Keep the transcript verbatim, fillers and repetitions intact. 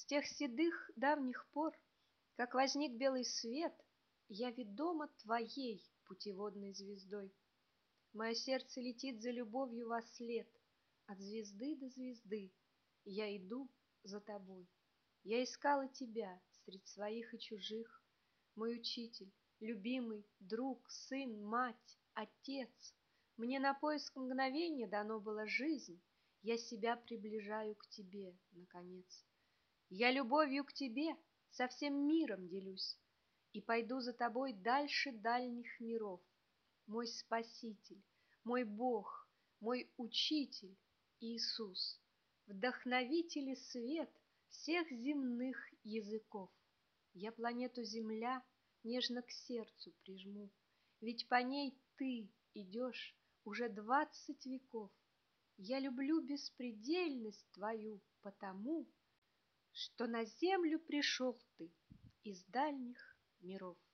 тех седых давних пор, как возник белый свет, я ведома твоей путеводной звездой. Мое сердце летит за любовью вослед, от звезды до звезды я иду за тобой. Я искала тебя средь своих и чужих, мой учитель, любимый, друг, сын, мать, отец. Мне на поиск мгновенья дано было жизнь, я себя приближаю к тебе, наконец. Я любовью к тебе со всем миром делюсь и пойду за тобой дальше дальних миров. Мой Спаситель, мой Бог, мой Учитель Иисус, вдохновитель и свет всех земных языков. Я планету Земля нежно к сердцу прижму, ведь по ней ты идешь уже двадцать веков. Я люблю беспредельность твою потому, что на землю пришел ты из дальних миров.